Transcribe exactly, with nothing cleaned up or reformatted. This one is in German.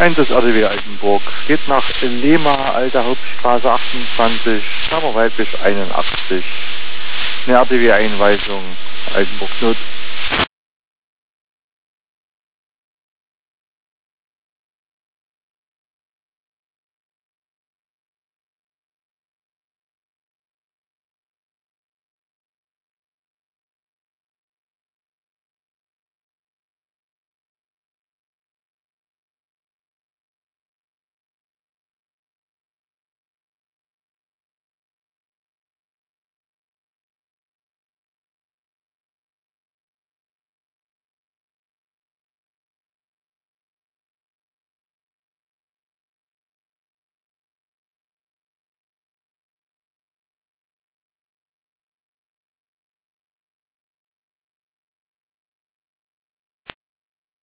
Eins R D W Altenburg. Geht nach Lehma, Alter Hauptstraße achtundzwanzig, Kammerwaldbisch einundachtzig. Eine R D W-Einweisung, Altenburg Nord.